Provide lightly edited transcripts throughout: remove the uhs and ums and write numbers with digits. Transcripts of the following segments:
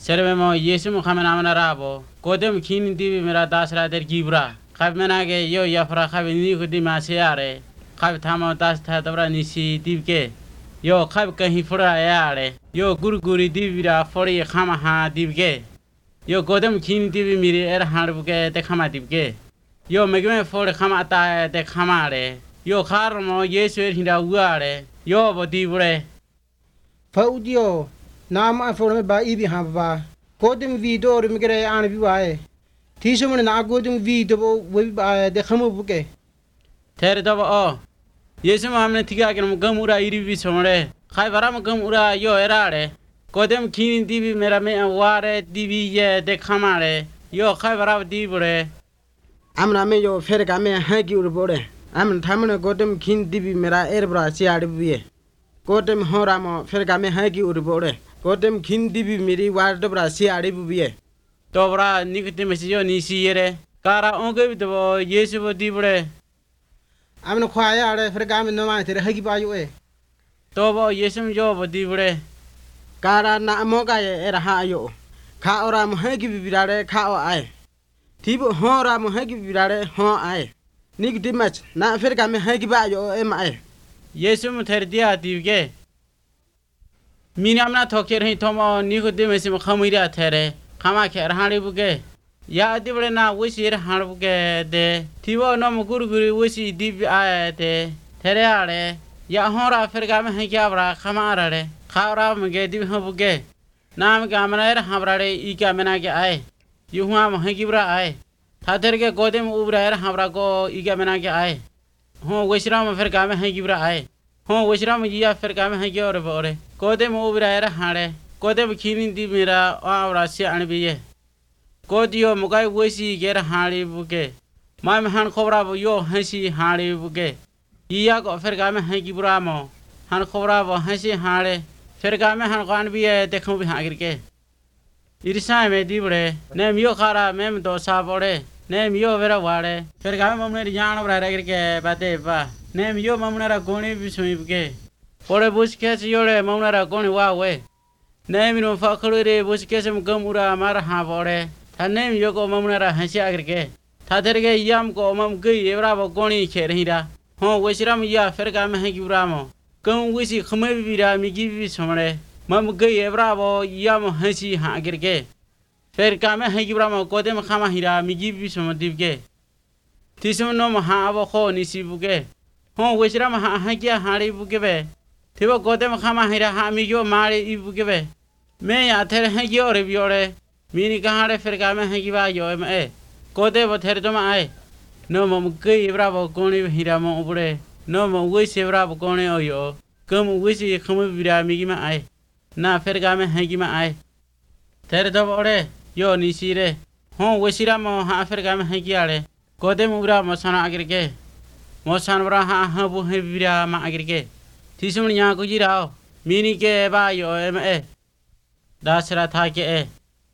Servemo Yesu Muhammad Rabo, Kodem Kin Divi Mira Dasra der Gibra, Kabmenage Yo Yafra Havini Masiare, Kabtamo Das Tadra Nisi Divke, Yo Kabka Hifura Yare, Yo Gurguri Divira Fori Hamaha Divke, Yo Godem Kin Divi Miri Er Harbuke de Kama Divke, Yo Megame for Kamata de Kamare, Yo Karmo Yesu Hinda Uare, Yo Bodivre. Faudio. Nam I for me by Ibi Hamba. Coding video remigre and vivae. Tishaman na goding video with by the Hamubuke. Terra Yesum Amnetica Gamura Irivi Somre. Haivaram Gamura Yo Erare. Codem Kin Divi Merame and Ware Divi de Camare. Yo Haivara Divore. Amna yo Fergame Hagi Urbore. Am Tamana Godem Kin Divi Mera Erbra Siarvie. Godem Horamo Fergame Hagi Urbore. Godem Kin Divi Miri Wardabra Siarvie. Dobra Nicotimasio Nisiere. Cara Onge the Yesu Divore. I'm no quiet Fergame no matter Hagi by you. Tobo Yesum Job Divore. Cara na Moga era Hayo. Ka oram Hagi Virare Kao I. Tibo Horam Hagi Virare Ho I. Nick Dimatch, not Fergame Hagi by your MI. Yesum Terdia Divge. Minamna Toker Tomo Nicodemus Hamida Tere, Kamaka Haribuge. Ya Divrena Wishir Harbuge de Tivo no Gurguri Wishi Div de Tereare, Yahora Fergam Hagabra, Kamarare, Kara Mugedi Habuge. Nam Gamana Habrare Igamenage I. Yuham Hagibra I. Taterge Godem Ubra Habrago Igamenage I. Ho Wishram Fergam Hagibra I. Ho Wishram Ya Fergam Hagore. Godem Ubra Hare. Godem Kin Dimira or Rasia and Vie. Godio Mugai Wishi get Harry Buke. My Han Cobra Yo Hansi Harry Buke. Iago Fergam Hagibramo. Han Cobra Hansi Harry. Fergam Han Vie de Combi Hagrique. It is time a dibre. Name Yokara Mem do Sabore. Name Yo Vera Ware. Fergam Yan of Ragrique Bateva. Name Yo Mamara Goni Bisuke. For a bush catch your Mamara Goni Wawe. Name no Fakuri bush catch him Gamura Marhavore. Her name Yoko Mamara Hansiagrike. Taterge Yam go Mam Gui Evravo Goni Cherhida. Home Wishiram Ya Fergam Haguramo. Come Wishi Kumevira me give you some. Mam Gui Evravo Yam Hansi Hagrike. Fergam Haguramo Godem Hamahira me give you some divge. Tisum no Mahavo Ho Nisibuke. Home Wishiram Hagia Hari Bukebe. Tivo Godem Hamahira Hamigo Mari Ibukebe. May I tell Hagio Reviore? Minicahare Fergame Hagiva Yome. Gode what Herdoma I. No mom gay bravo goni hiramo obure. No mom wish bravo goni oyo. Come wish you come vira migima I. Na Fergame Hagima I. Terdovore, yo nisire. Home wishiramo ha Fergame Hagiare. Gode Mura Mosana Agrike. Mosanbra Habu Hevira Ma Agrike. Tisum Yakujirao. Minike ba yo M.A. Dasra Take.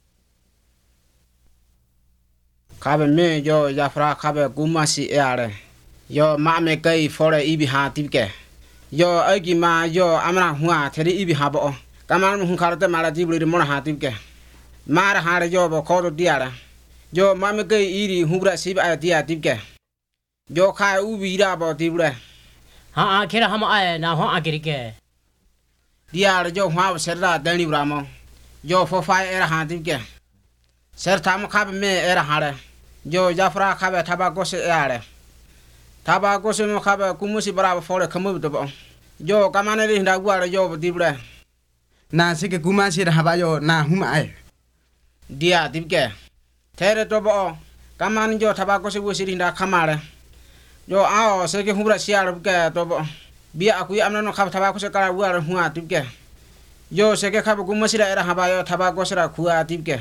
Kabe me yo Yafra Kabe Gumasi Ere. Yo Mame Gay for a Ibi Hatike. Yo Agima yo Amra Hua Teddy Ibi Habo. Kaman Hunkarta Maladibri Monahatike. Mara Hara Yobo Kodo Diara. Yo Mame Gay Iri Hubra Sib Adia Dibke. Yo Kai Ubi Rabo Dibre. Ha Kira Hama now Hon Agrike. Diara Yo Hua Serra Danny Ramo. Yo for 5 era Hatike. Sertam Kabe me era Hare. Yo Jafra Kabe Tabagos Ere. Tabagos no Kabe Kumusi Bravo for a commutable. Yo Kamani in the water Yo Dibre. Na Sika Gumasi Habayo na whom I. Dia Dibke. Terre Tobo. Kaman Yo Tabagos was in the Kamare. Yo our second Hubra Siar Tobo. Be a queer no have Tabacos Kara water who are Dibke. Yo Seke Kabukumasi era Habayo Tabagosra Kua Dibke.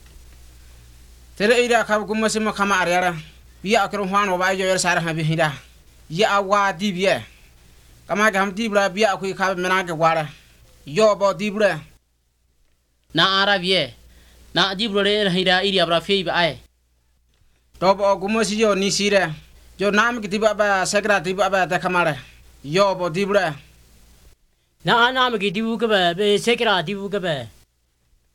Tere ida kabu kumasima kama ariara. Biya akron hwano ba yo sara ha bihida. Ya awa dibye. Kama ga ham dibra biya akui kabu menage wara. Yo bo dibra. Na Arabie. Na dibro re hida iri abra fei ba ai. Tobo kumasi yo nisire. Yo nam ki diba ba sekra diba ba ta kamare. Yo bo dibra. Na anam ki dibu ke ba be sekra dibu ke ba.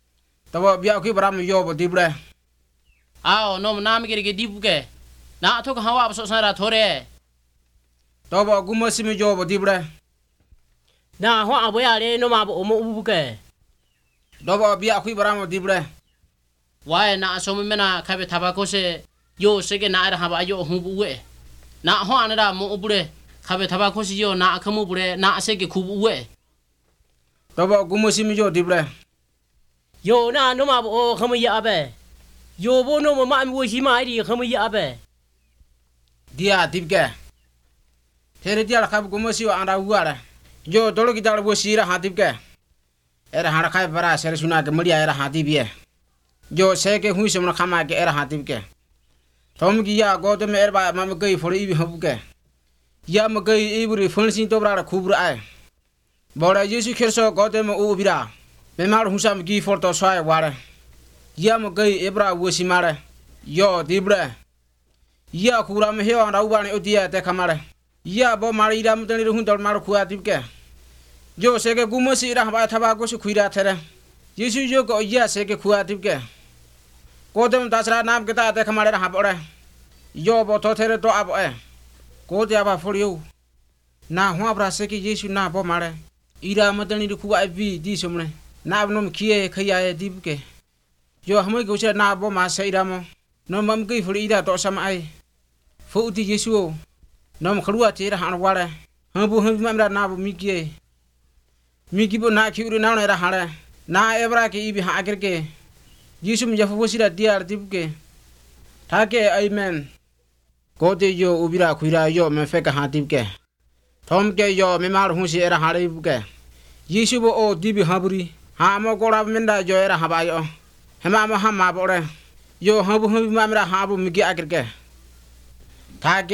แต่ว่าเบี้ยคุยบรามโยบดีบุเรอ้าวนมน้ำกิริกดีบุกเกน้าทุกหัวประสบสารทอเรตัวบอกกูมาสิมีโยบดีบุเรน้าหัวอาบยาเลยนมาบอกโมบุกเกตัวบอกเบี้ยคุยบรามดีบุเรวายน้าสมมติน่ะใครไปทับก็เสโยเสกน้าได้หาบอายุหูบุเวน้าหัวนั่นได้โมบุเรใครไปทับก็เสโยน้าขมุบุเรน้าเสกคูบุเวตัวบอกกูมาสิมีโยดีบุเรโยน้านมาบอกขมุยอาเบโยโบนมาไม่วิชิมาดีขมุยอาเบเดียดีบแกเทเรเดียร์ขับกูมาสิวอันดาวัวเลยโยตัวลูกกิจการบัวชีระหาดีบแกหาใครบราเสรสุนัขมือดีหาดีบเย่โยเสกหุ่นสมรขมาเกหาดีบแกทอมกี้ยาก็ตัวเมร์บามาเกยฟอรีบีฮับแกยามเกยอีบุรีฟันสินตัวบราคูบราบอลยิสุเขียนโซก็ตัวเมอูบิราเมมาร์หุ่นสามกี้ฟอร์ตัวสวายวาร์ยามเกยเอบราวัวชิมาร์โยดีบเรยาคูรามเฮวันราวันอุติยาเตขมาร์ยาบ่มารีดามตันรุ่นตัวมาร์คุอาดีบแกโยเสกกูมาสิระบาทบากุสุคุยราเทเรยิสุโยก็ยาเสกคุอาดีบแกก็ตัวมันตัสระน้ำกิตาเตขมาร์หาบอร์โยบ่ทอเทเรตัวอับก็ตัวบ่ฟอริโอน้าหัวบราเสกยิสุน้าบ่มาร์อีรามตันรุ่นคุอาบีดีสมเลยน้าบนมขี้ขยายดีบแกโยหมกุเชน้าบ่มาเสียดามน้ำมันกี่ฟอรีดาตัวสมัยฟูติยิสุน้ำขลุ่ยเจระหานวาร์ฮัมบุฮัมมันน้าบ่มีกี้บ่น้าคิวน้าเนี่ยระหานน้าเอบราเกอีบิหาเกรยิสุมยาฟูสิระดีอาร์ดีบแกท่าเกอเมนก็เตโยอุบิราคุยราโยเมเฟกหาดีบแกทอมเกโยเมมาร์หุ่นสิระหานดีบแกยิสุบ่โอดีบิฮาบุรีหามอกราบเมนดาโยระหาบายเฮมามาหามาบ่เรโยฮัมบุฮัมมันระหาบุมิกี้อาเกรท่าเก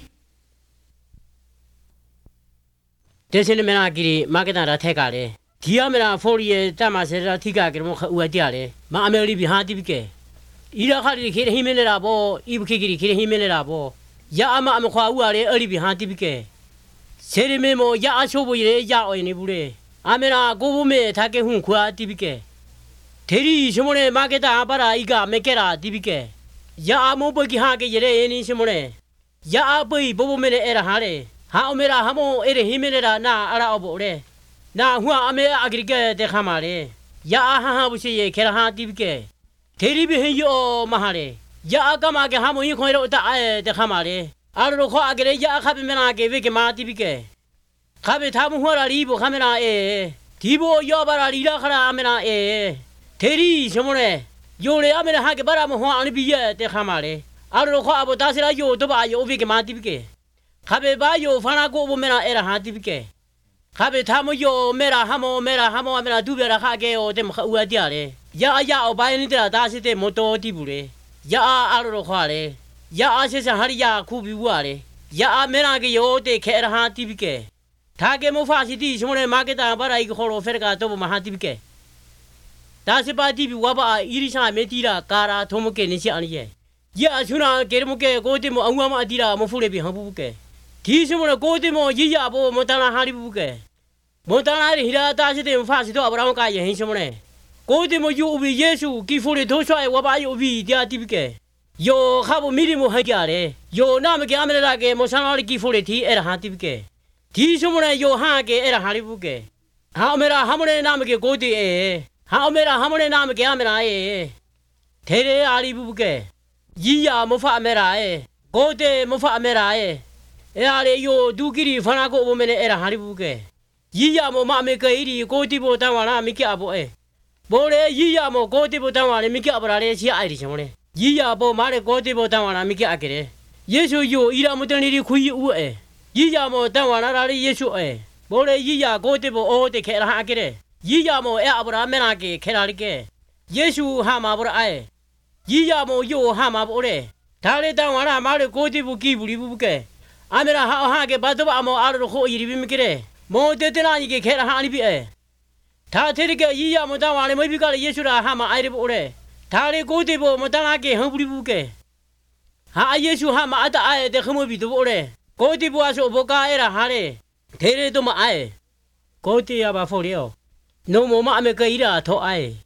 เดชนเมนากิริมาเกตันราเทกาเลဒီအမနာဖိုရီရဲ့တမဆရာထိကကရမခဦးတရလေမအမေရိဘီဟာတိပကေဤရခါဒီခေဟိမနေတာဘောဤဘခိကိခေဟိမနေတာဘောရအမအမခွာဦးရလေအဲ့ဒီဘီဟာတိပကေဆေရီမေမောရအချိုးဘူးရေရအော်နေဘူးလေအမေနာကိုဘုမေထားကေဟုခွာတိပကေဒေရီရှမနေမာကတာပါရာဤကမေကေရာတိပကေရအမောပကိဟာကေရရေနေရှမနေရအပိဘဘမေနဲ့အဲ့ဒါဟာလေဟာအမေရာဟမောအဲ့ဒီဟိမနေတာနာအရာအဘောလေနာဟွာအမေအဂရိကတဲ့ခါမာလေယာဟာဟာဘူးရှိရခေရဟာတိပကေဒေရီဘဟယောမဟာလေယာကမကဟာမယခွေတော့တဲ့တဲ့ခါမာလေအားရခေါ်အဂရိယာခပ်မနာကေဝေကမာတိပကေခပ်ထားမဟွာရာလီဘခမနာဒီဘောယောပါရာလီလာခရာအမနာဒေရီရှမနေယိုလေအမနာဟာကေပါရာမဟွာအနိဘီရဲ့တဲ့ခါမာလေအားရခေါ်အဘတာစရာယိုတော့ပါယောဝေကမာတိပကေခပ်ဘာယိုဖနာကိုဘမနာအဲ့ဟာတိပကေခါပဲထားမယောမေရာဟမောအမေရာဒူပြရာခါကေယောတဲ့မခဦးရတဲ့လေရာအရာအပိုင်းနေတာဒါစစ်တဲ့မတော်တိဘူးလေရာအားရခွာလေရာအစစ်စဟရိယာခုပြီးွားလေရာအမေရာကေယောတဲ့ခေရဟာတိပကေထားကေမဖာစီတီရှမနေမာကတာဘာရိုက်ခေါ်လို့ဖက်ကတော့မဟာတိပကေဒါစစ်ပါတိပြီးဝါပါအီရိရှာမေတီရာကာရာထုံမကေနေချအနိယေရာအချွနာကေရမကေကိုတိမအငွားမအတီရာမဖူလေပြီးဟံဘူးကေဒီရှမနေကိုတိမရရဘောမတနာဟာရိဘူးကေမောတနာရီဟိရာတာရှိတဲ့ဖာစီတော့အဗရာမကယဟင်းရှမနေကိုတိမယူဘီယေရှုကီဖိုရီထိုးချွဲဝဘာယူဘီဒီယာတိပကေယောခါဘမီရီမဟကြတယ်ယောနာမကေအမရကေမောဆန်လာကီဖိုရီတီအဲ့ဟာတိပကေဒီရှမနေယောဟာကေအဲ့ဟာရိဘူးကေဟာအမရာဟမနေနာမကေကိုတိဟာအမရာဟမနေနာမကေအမရာထေရေအာရိဘူးကေရီယာမဖအမရာကိုတေမဖအမရာအဲ့ဟာလေယောဒူကီရီဖနာကိုဘမနေအဲ့ဟာရိဘူးကေရီယာမောမအမေကေရီကိုတိဘောတန်ဝါလာမိကအဘောဘောလေရီယာမောကိုတိဘောတန်ဝါလေမိကအပရာလေချီအိုင်ဒီချမလေရီယာဘောမာလေကိုတိဘောတန်ဝါလာမိကအကေယေရှုယိုအီရာမတန်လီခွီဦးရီယာမောတန်ဝါလာလေယေရှုဘောလေရီယာကိုတိဘောအိုတေခေရာအကေရီယာမောအဗရာမေနာကေခေရာလိကေယေရှုဟာမာဘောရီယာမောယိုဟာမာဘောလေဒါလေတန်ဝါလာမာလေကိုတိဘောကီဘူးလီဘူးကေအမေရာဟာကေဘာတော့အမောအားရခိုအီရီဘီမိကေမောတေတနာကြီးခေရဟာနိပိဒါထေရကရီယာမတန်ဝါလေမိပိကလေယေရှုရာဟာမအိုင်ရပိုလေဒါလေကိုတေဘောမတန်လာကေဟံပူဘူးကေဟာယေရှုဟာမအတအားတဲ့ခမွေပြီတို့လေကိုတေဘောဆိုဘောကာအဲ့ရာဟာလေထေရတို့မအိုင်ကိုတေရပါဖို့လေနိုမောမအမေကေရာထောအိုင်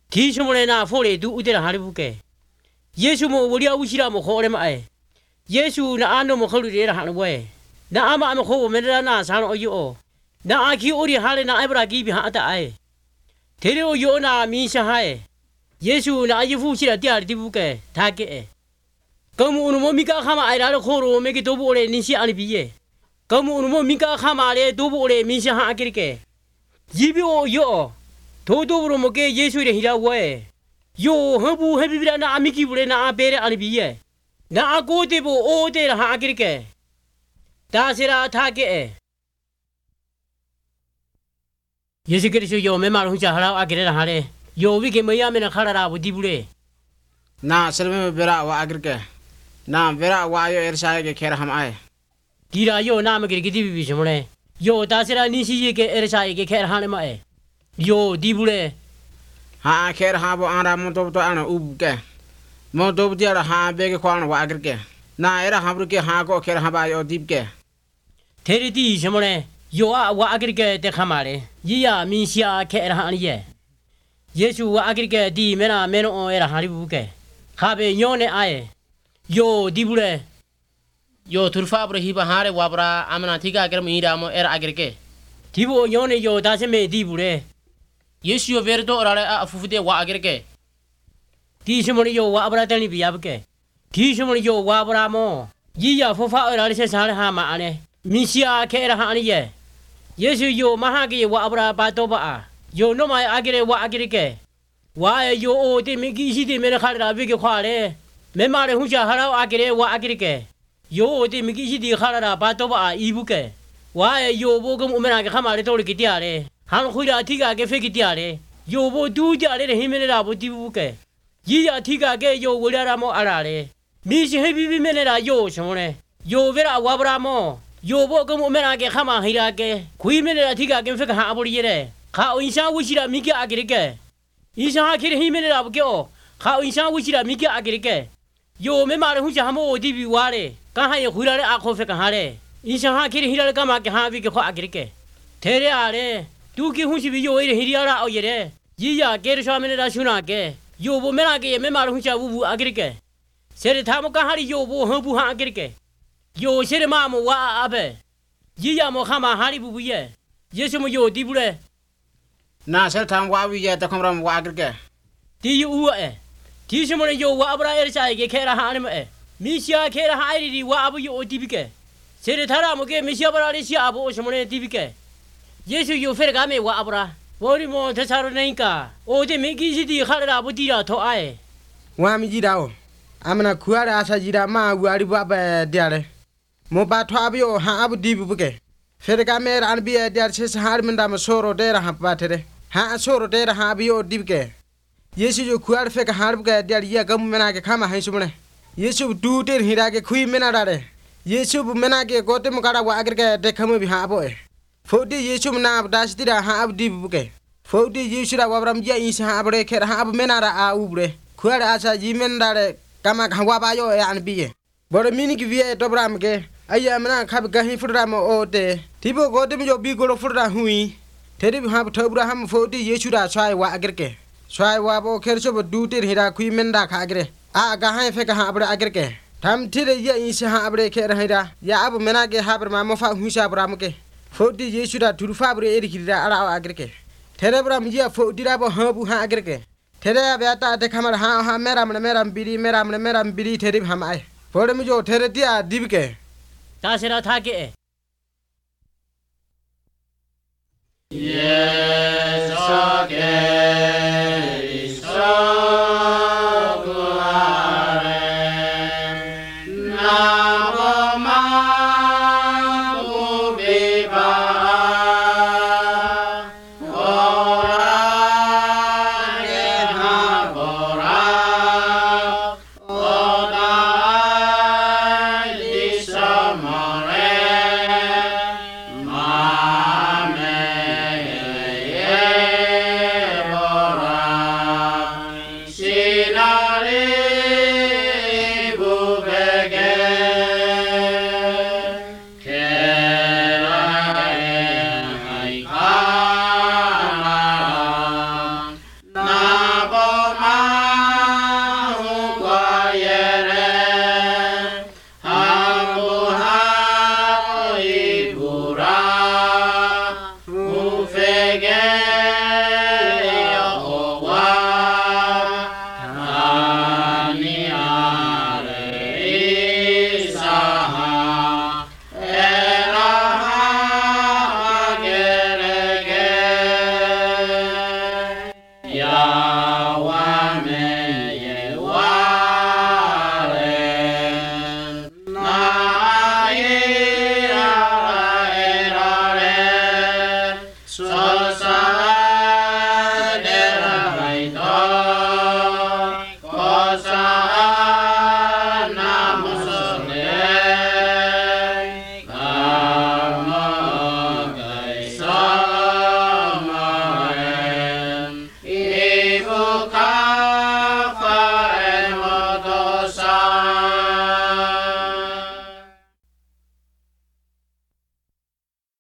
提什么嘞那佛嘞都乌得哈里不给，耶稣么我俩乌西拉么好嘞嘛哎，耶稣那安诺么好哩的哈里喂，那阿妈么好我们那啥了哟，那阿基欧哩哈嘞那埃布拉基比哈得哎，提了哟那米上海，耶稣那伊夫西拉第二地不给他给哎。kamu unu mo mika khama ai la khoro me ke tobu ole nisi ani biye kamu unu mo mika khama le tobu ole minsa ha akirke yibi o yo to tobu mo ke yesu re hira we yo habu habi bira na amiki bule na apere ani biye na akote bo o te ha akirke da sira tha ke yesu kristo yo me mar hu cha hala akire ha le yo wi ke maya me na khala ra bu di bule na selme bera wa akirke na vera wa yo ersha ke kher ham ai gira yo na ma ke gidi bi shmole yo da sira ni si ye ke ersha ke kher han ma e yo di bule ha kher ha bo ara mo to ana ub ke mo to dia ha be ke kwan wa agir ke na era ha bru ke ha ko kher ha ba yo dip ke theri di shmole yo a wa agir ke te khama le yi ya min sia kher han ye yesu wa agir ke di me na me no era ha ri bu ke kha be nyo ne ai yo di bule yo turfa bro hiba hare wabra amna thika ger mi ramo era agirke di bo nyo ne yo da se me di bule yesu yo verdo orale afufude wa agirke di shmole yo wa abra tani bi yabke di shmole yo wa abra mo yi ya fo fa era se sa ha ma ane mi sia ke era ha ani ye yesu yo ma ha ke wa abra ba to ba yo no ma agire wa agirke wa yo o te mi ki si te me kha ra bi ke khwa le me ma re hu cha ha ra agire wa agirke yo te mi ki si di kha ra ba to ba i bu ke wa yo bo kum umena ke khama re to le ki tia le han khu ra thi ka ke fe ki tia le yo bo du ja le hi me ra bo ti bu ke yi ya thi ka ke yo wo ra mo ara le mi si he bi bi me ra yo shon le yo ve ra wa bra mo yo bo kum umena ke khama hi ra ke khui me ra thi ka ke fe ka ha bo ri ye kha o insha wu shi ra mi ke agirke insha ha ke hi me ra bo ke o kha o insha wu shi ra mi ke agirke yo me ma re hu cha mo di bi wa le ka ha ye khu ra le a kho fe ka ha le insha ha ke hi ra le ka ma ke ha bi ke kho agirke the re a le tu ki hu shi bi yo e hi ra ra o ye de yi ya ke sha me ra shu na ke yo bo me ra ke me ma re hu cha bu bu agirke se re tha mo ka ha ri yo bo hu bu ha agirke yo se re ma mo wa a be yi ya mo kha ma ha ri bu bu ye yesu mo yo di bu le na sel tham wa wi ye ta kham ram wa agirke di yu e di se mo yo wa abra er sa ke khera ha ne me mi sia khera ha ri wa abu yo di bi ke se re tha ra mo ke mi sia bra ri sia abu se mo ne di bi ke yesu yo fer ga me wa abra wo ri mo tha sa ro nei ka o de mi ki si di kha ra bu di ra tho ai wa mi ji da o amna khuya ra sa ji da ma wa ri ba ba dia le mo ba thwa bi o ha abu di bu ke fer ga me ran bi dia se har min da mo soro de ra ha ba the ha soro de ra ha bi o di bi ke yesu jo khuar fe ka har bu ke dia ya gam me na ke khama hai sumne yesu du ter hira ke khui me na da re yesu bu me na ke ko te mo ka ra wa agir ke de kham bi ha bo e fodi yesu na da sti da ha ab di bu ke fodi yesu ra wa bram ya isa ha bre ke ha ab me na ra a u bre khuar a sa ji men da re kama khwa ba yo e an bi ye bor mini ki vie to bram ke aya me na khab ga hi fura mo o te ti bo ko te mo jo bi ko ro fura hui te ri ha tho bra ham fodi yesu ra swai wa agir ke swai wa bo kher so du ter hira khui men da kha gre a ga hai fe ka ha bra agir ke tham thi re ya isa ha bre kher hira ya ab me na ke ha bra ma mo fa hu sa bra mo ke fodi yesu ra dur fa bre eri khira ara agir ke there bra mi ya fodi ra bo ha bu ha agir ke there ya ta de khamar ha ha meram biri there ham ai fodi mi jo there dia dib ke ta se ra tha ke yes okay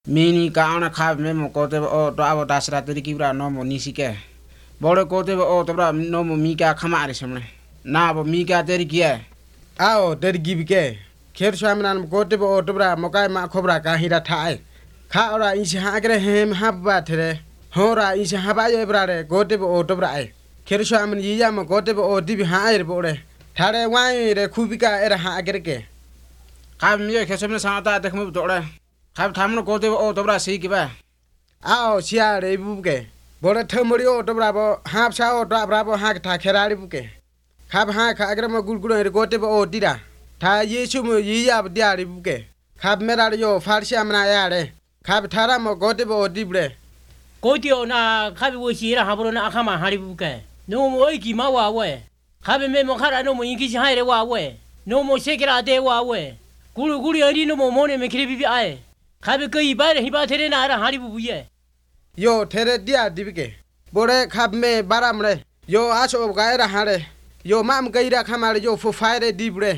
Mini kaana khab memo kote o to abo dasra teri kibra nomo nisike. Bore kote o to bra nomo mika khamare samne. Na abo mika teri kia. Ao teri gibike. Kher shamnan kote o to bra mokai ma khobra ka hira thai. Kha ora isi hagre hem habba there. Hora isi haba ye brare kote o to bra ai. Kher shaman yiya ma kote o dibi hair bore. Thare wai re khubika era hagreke. Khab miye khesamne sanata dekhmu dore. Khab thamno kote o to bra sei kiba. Ao sia re buke. Bore thomori o to bra bo hap sa o to bra bo hak tha kherari buke. Khab ha kha agra ma gulgulo re kote o dira. Tha yesu mo yiya bdia ri buke. Khab mera yo farsi amna ya re. Khab thara mo kote o dibre. Kote o na khabi wo shira habro na akhama hari buke. No mo iki ma wa we. Khabi me mo khara no mo inki shi haire wa we. No mo shekira de wa we. Gulu ari no mo mone me khiri bi ai. Khabi kai ba re hiba there na ara hari bu ye. Yo there dia dibike. Bore khab me baramre. Yo aso ga ra hare. Yo mam kai ra khamare yo fu faire dibre.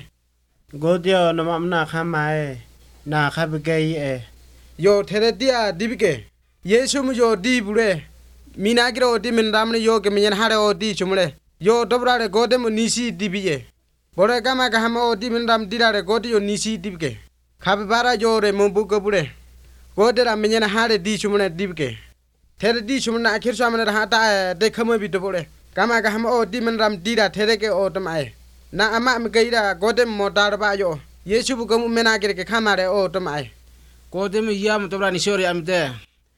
Godio no mamna khamae. Na khab gai e. Yo there dia dibike. Yesu mu yo dibure. Minagro di min ramne yo ke min hare o di chumre. Yo dobra re godem nisi dibiye. Bore kama ka ham o di min ram dirare godi yo nisi dibike. Khab bara yo re mumbu kabure. Godera min hare di chumre dibike. There di chumna akhir samne rahata de khame bi dobore. Kama ka ham o di min ram dira there ke o tamae. Na ama me gaira godem motar ba yo. Yesu bu kamu mena ke khamare o tamae. Kodem yam to bra nisori amte.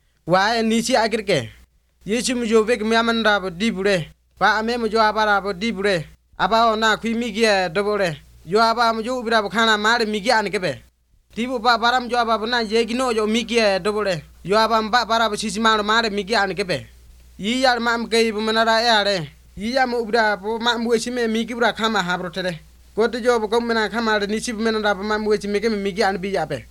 Wa nisi agirke. Yesu mu jo vek miaman rabo dibure. Pa ame mu jo abara bo dibure. Aba na khui migia dobore. Yo aba mu jo ubira khana mare migia an kebe. Tibu pa baram jo aba na yegino jo migia dobore. Yo aba ba bara bo sisi mare migia an kebe. Yi yar mam kai bu manara yare. Yi ya mu ubira bo mam wesi me migi bura khama habro tere. Kote jo bo kom mena khama nisi bu mena rabo mam wesi me ke migia an bi yabe.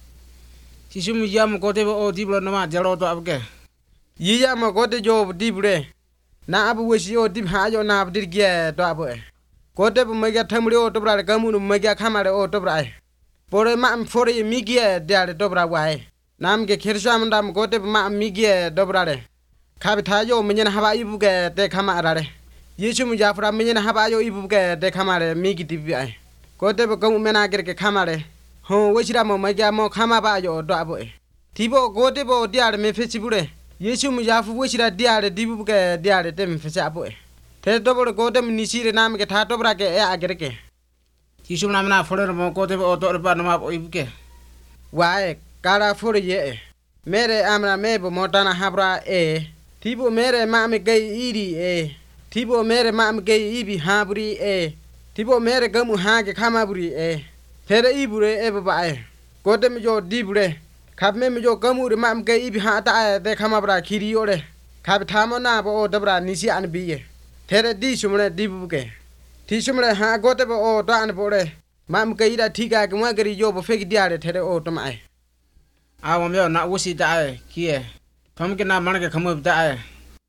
Sisum yam kote o diblo no ma jalo to abke. Yiya ma kote jo dibre. Na abu wesi o dib ha jo na abdir gye to abu e. Kote bu mega thamri o to bra kamu no mega khamare o to bra. Pore ma am fore mi gye dare to bra wa e. Nam ke khirsa mandam kote bu ma mi gye do bra re. Khabi tha jo menyen haba ibu ke te khama ra re. Yesu mu jafra menyen haba jo ibu ke te khamare mi gi dibi ai. Kote bu kamu mena ke khamare. Ho wesira mo mega mo khama ba jo do abu e. Tibo kote bo diar me fesibure. Yesu mu jafu wesira diare dibu ke diare tem fese abu e. Te dobor godem nisire nam ke tha dobra ke e agerke. Sisum namna fore mo kote o to ba no ma ibuke. Wae kara fore ye. Mere amra mebo motana habra e. Tibo mere ma me gei iri e. Tibo mere ma me gei ibi habri e. Tibo mere gamu ha ke khamaburi e. Tere ibure e ba e. Godem jo dibure. Khab me jo kamu re mam ke ibi ha ta de khama bra khiri ore. Khab thamo na bo dabra nisi an biye. There di sumre dibu ke. Thi sumre ha gote bo o to an bore. Mam ke ira thika ke ma gari jo bo fek diare there o to mai. Awam yo na wusi ta ai kie. Pham ke na man ke khamu ta ai.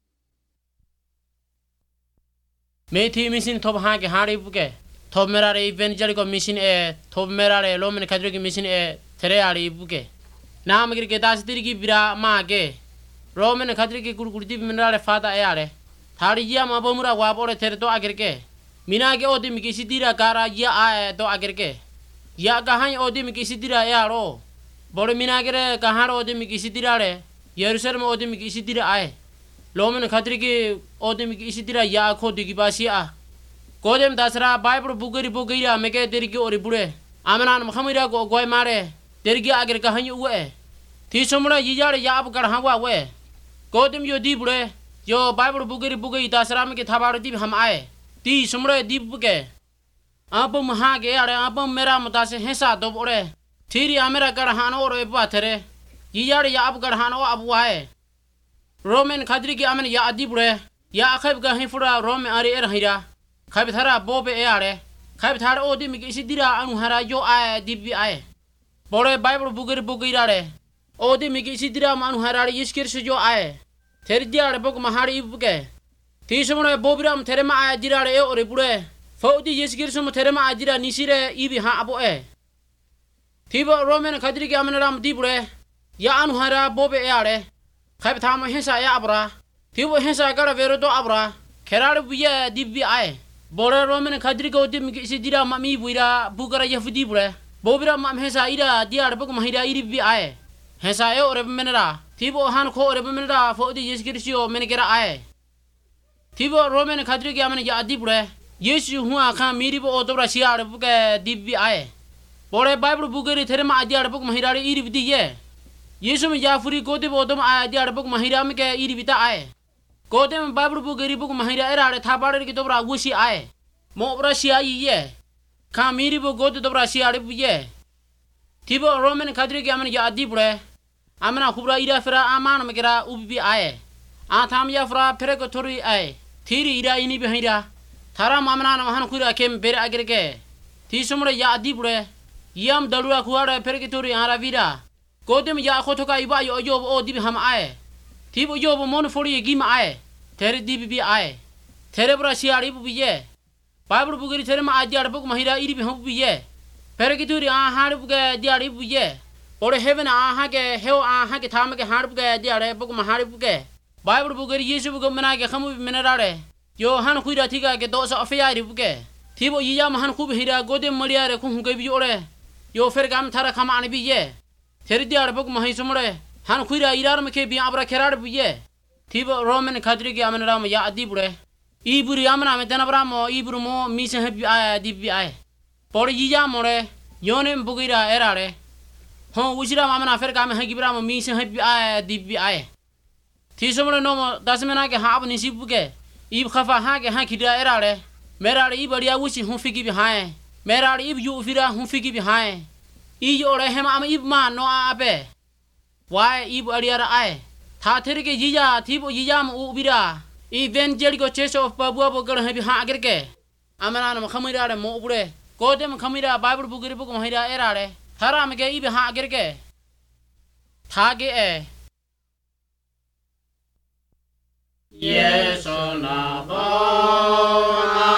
Me thi mission thob ha ke hari buke. Thob mera re evangelical mission e thob mera re lomen khadri ki mission e there ari buke. Naam ke das tir ki bira ma ke romen khadri ki kurkurti minare fata e are thari ya ma bomura wa bore there to ager ke mina ke odi mi kisi dira kara ya a to ager ke ya gahan odi mi kisi dira ya ro bore mina ke gahan odi mi kisi dira re yerusalem odi mi kisi dira ae lomen khadri ki odi mi kisi dira ya khodi ki basi a kodem dasra bible bugari me ke teri ki ori bure amnan khamira ko goy mare teri ki ager gahan uwe Thi somra yiyar yab garhawa we. Kodem yo dibure. Yo Bible bugari dasram ke thabar dib ham ae. Thi somra dib ke. Apam ha ge are apam mera mutase hesa dobore. Thiri amera garhano ore bathere. Yiyar yab garhano abu ae. Roman khadri ki amen ya dibure. Ya akhab ga hifura rom are er hira. Khab thara bobe e are. Khab thar odi mi ki sidira anu hara yo ae dibbi ae. Bore Bible bugari rare. Odi mi kisi dira manu harari iskir se jo ae ther diare bok mahari ibuke thi somone bobiram there ma ae dirare e ore bure fodi iskir som there ma ajira nisire ibi ha abo e thibo romen khadri ki amnaram di bure ya anu hara bobe yare khab thama hesa ya abra thibo hesa gara vero do abra kerare buye dibbi ai bore romen khadri ko dim ki sidira mami buira bugara yafudi bure bobira mam hesa ira diar buk mahira iri bi ai hesa e ore menera thibo han kho ore menera fodi yeskirsiyo menegera ai thibo romen khadri ki amene ya adi bure yesu huwa kha miri bo odobra siar buke dibbi ai bore bible bugari there ma adi ar buk mahira iri bidi ye yesu me yafuri ko de bodom adi ar buk mahira me ke iri bita ai Kodem Bible book geribu mahira era thabare ki dobra wusi ai mo brasia ye kamiri bo god dobra sia re ye tibo roman khadri ki amana ya adi bure amana khubra ira fera aman me kera ubi ai a tham ya fra fere ko thori ai thiri ira ini behira thara mamana na han khura kem ber agrege thi sumre ya adi bure yam dalura khuara fere ki thori ara vira kodem ya khothoka iba yo yo o dibi ham ai Tibo yobo mon fori gima ai tere dibi ai tere bra siari bu ye Bible bugari tere ma ajar buk mahira iri bi hum ye pere ki turi a har bu ge diari bu ye ore heaven a ha ke heu a ha ke tham ke har bu ge diare buk mahari bu ge Bible bugari yesu bu mena ke khamu menarare yo han khuira thika ke dosa afyari bu ge tibo yiya mahan khub hira gode mariare khu ge bi ore yo fer gam thara khama ani bi ye tere diar buk mahi sumre Han khuira irar me ke bi abra kerar buye tibo roman khadri ki amana ram ya adi bure iburi amana me tanabra mo iburu mo mi se happy ai di bi ai por yija more yone bugira erare ho usira amana fer ka me ha gibra mo mi se happy ai di bi ai ti somre no mo dasmena ke ha abni si buge ib khafa ha ke ha khida erare merare ibariya usi hu figi bi hai merare ib yu fira hu figi bi hai I ore hema am ib ma no abe Why ibu ariara ai tha there ke yiya thibo yiyam ubira evangelical church of babua bogar habi ha agerke amana na khamira re mo ubure kodem khamira bible bugiri bug mahira erare thara me ke ibe ha agerke tha ge e yeso na bona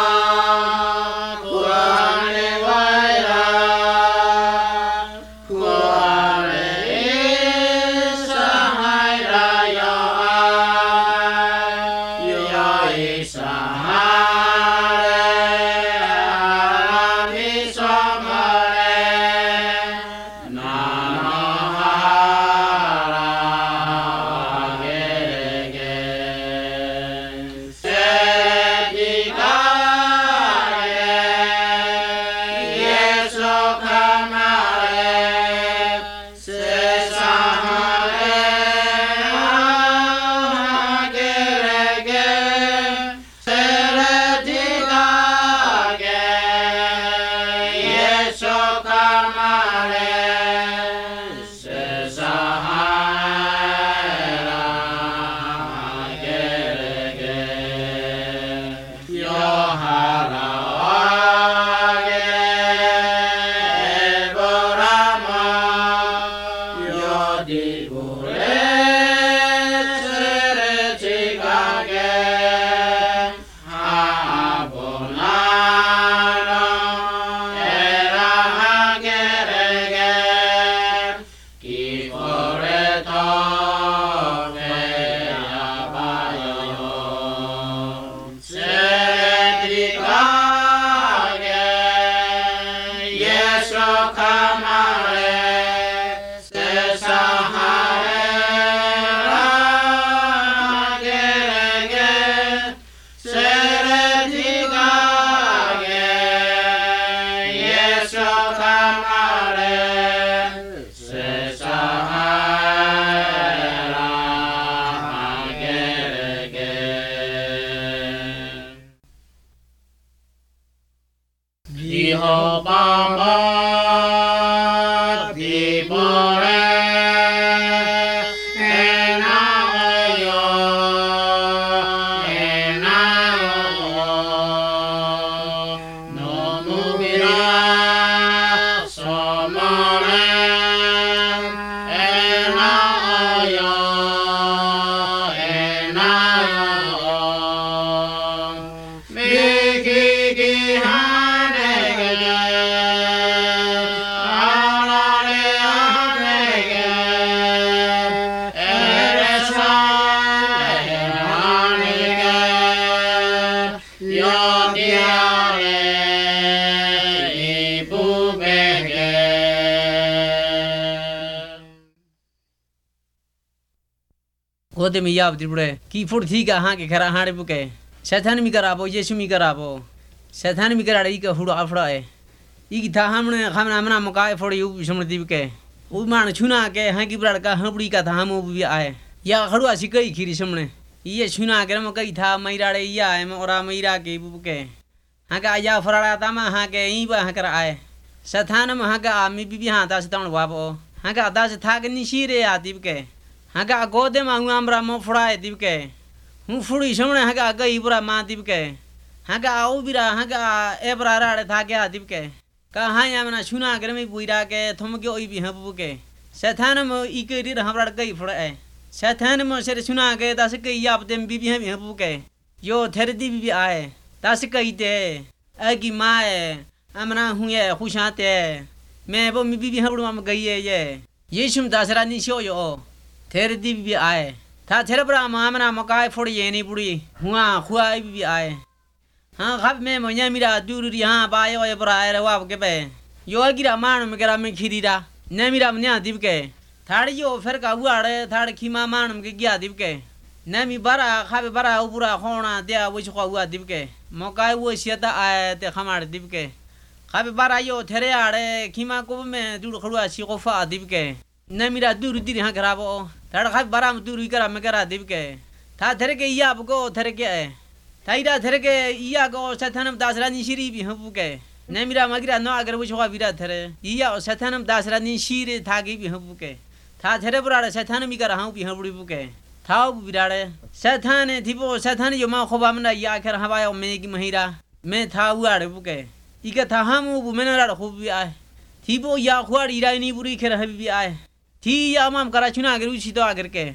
गोदे में याब दिबड़े की फुट थी का हाँ के खरा हाड़े बुके शैतान मी कराबो यीशु मी कराबो शैतान मी कराड़े का फुड़ आफड़ा है ई था हमने हमना मकाए फोड़ यू समझ दी के उ मान छुना के हाँ की बड़ा का हबड़ी का था हम भी आए या खड़ुआ सी कई खीरी समने ये छुना के म कई था मैराड़े या है मोरा मैरा के बुके हाँ का या फराड़ा था मैं हाँ के ई बा हाँ कर आए शैतान में हाँ का आमी भी हाँ था से तण वाबो हाँ का आदा से था के निशीरे आती के हाँ का गोदे में हुआ हमरा मो फुड़ाए दिव के हूँ फुड़ी समने हाँ का गई बुरा माँ दिव के हाँ का आओ बिरा हाँ का ए बरा राड़े था के दिव के का हाँ या मना छुना कर में बुइरा के थम के ओई भी हाँ बुके शैतान में ई के री हमरा गई फुड़ाए शैतान में से छुना के दस के या अपने बीबी हम हाँ बुके यो थेरे दी भी आए दस कही ते ए की माँ अमना हूँ ये खुश आते मैं वो मी बीबी हाँ बुड़वा में गई है ये शुम दसरा निशो यो थेरे दी भी आए था थेरे बड़ा मामना मकाए फोड़ी ये नहीं बुड़ी हुआ खुआ भी आए हाँ खब मैं मजा मेरा दूर यहाँ बाय ओए बड़ा आए रहा के पे यो गिरा मान में करा में खीरीरा न मेरा मन्या दिव के थाड़ी यो फिर का हुआ रे थाड़ खीमा मान में गया दिव के न मी बड़ा खाबे बड़ा ऊपरा खोना दिया वो छुआ हुआ दिव के मकाए वो सियता आए ते खमाड़ दिव के खाबे बड़ा यो थेरे आड़े खीमा को में दूर खड़ुआ सी कोफा दिव के न मेरा दूर दी यहाँ खराबो थाड़ खाबे बड़ा में दूर करा में करा दिव के था थेरे के या बको थेरे के थाईरा थेरे के इया को सथनम दासरा निशिरी भी हम के न मेरा मगिरा न अगर वो छवा बिरा थेरे इया सथनम दासरा निशिरे थागी भी हम के था थेरे बुराड़े सथन मी कर हाउ भी हम बुड़ी बुके थाउ बिराड़े सथन थिबो सथन यो मा खोबा मना या आखिर हवायो में की महिरा मैं था उड़े बुके इके था हम उ मेना राड़ खूब भी आए थिबो या खुआड़ी राई नी बुरी खेर हबी भी आए थी या माम करा चुना अगर उसी तो आकर के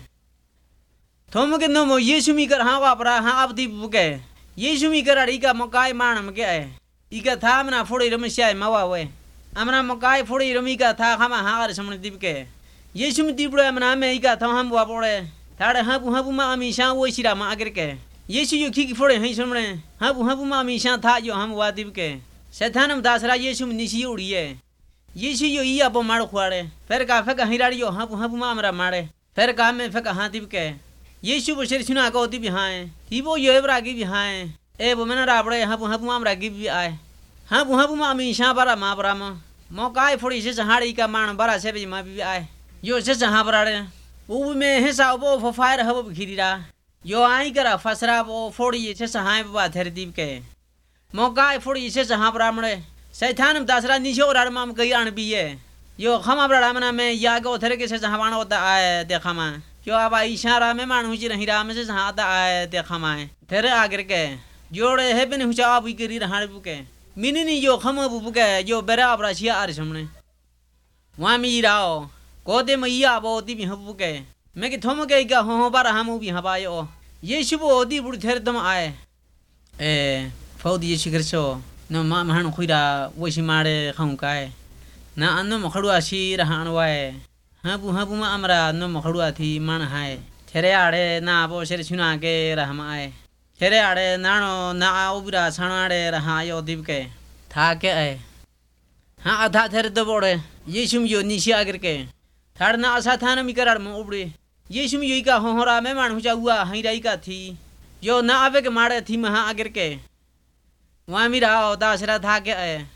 थोम के नो यीशु मी कर हाँ वापरा हाँ अब दी बुके यीशु मी कर इका मकाई मान हम के आए इका था मना फोड़ी रमस्या मवा वे अमना मकाई फोड़ी रमी का था हम हाँ समझ दीप के यीशु मी दीपड़े मना में इका था हम वापोड़े थाड़े हाँ मा अमीशा वो सिरा मा आकर के यीशु यो खी फोड़े हैं समझे हाँ मा अमीशा था जो हम वा दीप के शैतानम दासरा यीशु निशी उड़िए यीशु यो इया बो मार खुआड़े फिर का फेक हिराड़ी यो हाँ मा हमरा मारे फिर का में फेक हाँ दीप के यीशु बशर सुना को ती भी हाँ तीबो यो रागी भी हाँ ए वो मैंने राबड़े हाँ माम रागी भी आए हाँ मा अमीशा बरा मा बरा मौकाए फोड़ी से सहाड़ी का मान बरा से भी मा भी आए यो से सहा बराड़े वो में हिस्सा वो फफायर हब खीरीरा यो आई करा फसरा वो फोड़ी से सहाय बा थेर दीप के मौकाए फोड़ी से सहा बरामड़े शैतान दासरा नीचो राड़ माम कई आन भी है यो खमा बड़ा मना में या गो थेरे के से सहावान होता आए देखा मा क्यों अब इशारा में मानू जी नहीं राम से सहाता आए देखा माए थेरे आगर के जोड़े है बिन हुचा अब करी रहाड़ बुके मिनी नी यो खम बुके जो बेरा अब राशिया आर सामने वहाँ मी राओ कोदे मैया बोती भी हम बुके मैं कि थोम के का हो बार हम भी हवायो ये शुभ ओदी बुड़ थेर दम आए ए फौदी ये शिखर सो न मा महन खुइरा वैसी मारे खाऊं काए ना अन्न मखड़ुआ सी रहान वाए हाँ मा अमरा न मखड़ुआ थी मन हाय थेरे आड़े ना बो शेर सुना के रहम आए थेरे आड़े नानो ना उबरा छाड़े रहा यो दीप के था के आए हाँ आधा थेरे दबोड़े ये सुम यो नीचे आकर के थाड़ ना आशा था न मिकर में उबड़े ये सुम यो का होरा में मान हुआ हुआ हिराई का थी यो ना आवे के मारे थी महा आकर के वहाँ मेरा दासरा था के आए